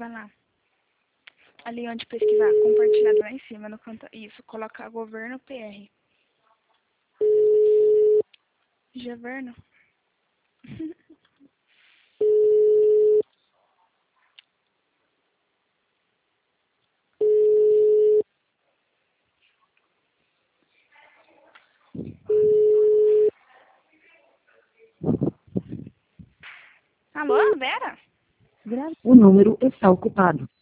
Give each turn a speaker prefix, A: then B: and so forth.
A: vai lá. Ali onde pesquisar, compartilhado lá em cima, no canto. Isso, coloca governo PR. Governo. Alô, Vera?
B: O número está ocupado.